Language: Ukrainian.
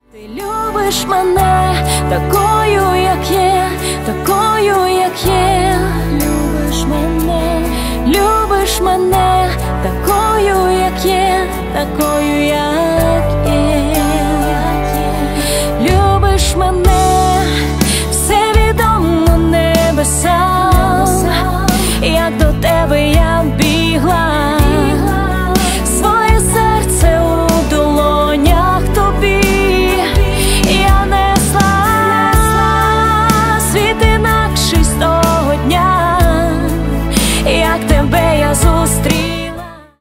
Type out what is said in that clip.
Ти любиш мене такою, як є, такою, як є. Любиш мене такою, як є, такою, як